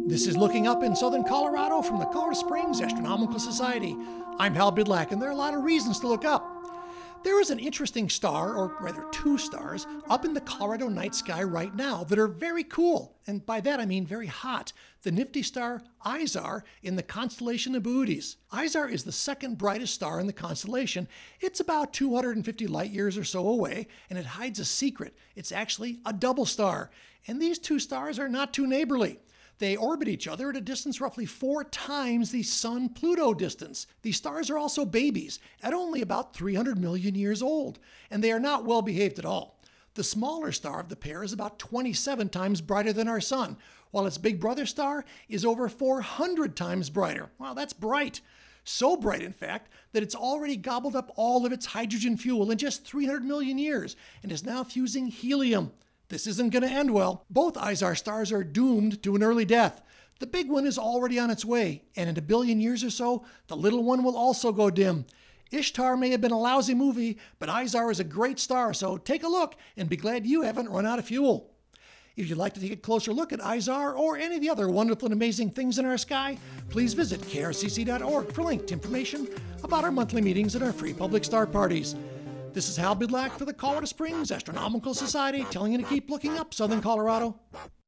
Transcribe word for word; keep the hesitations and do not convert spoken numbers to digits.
This is Looking Up in Southern Colorado from the Colorado Springs Astronomical Society. I'm Hal Bidlack, and there are a lot of reasons to look up. There is an interesting star, or rather two stars, up in the Colorado night sky right now that are very cool, and by that I mean very hot. The nifty star Izar in the constellation of Boötes. Izar is the second brightest star in the constellation. It's about two hundred fifty light years or so away, and it hides a secret. It's actually a double star, and these two stars are not too neighborly. They orbit each other at a distance roughly four times the Sun-Pluto distance. These stars are also babies, at only about three hundred million years old, and they are not well behaved at all. The smaller star of the pair is about twenty-seven times brighter than our Sun, while its big brother star is over four hundred times brighter. Wow, that's bright. So bright, in fact, that it's already gobbled up all of its hydrogen fuel in just three hundred million years, and is now fusing helium. This isn't going to end well. Both Izar stars are doomed to an early death. The big one is already on its way, and in a billion years or so, the little one will also go dim. Ishtar may have been a lousy movie, but Izar is a great star, so take a look and be glad you haven't run out of fuel. If you'd like to take a closer look at Izar or any of the other wonderful and amazing things in our sky, please visit K R C C dot org for linked information about our monthly meetings and our free public star parties. This is Hal Bidlack for the Colorado Springs Astronomical Society, telling you to keep looking up, Southern Colorado.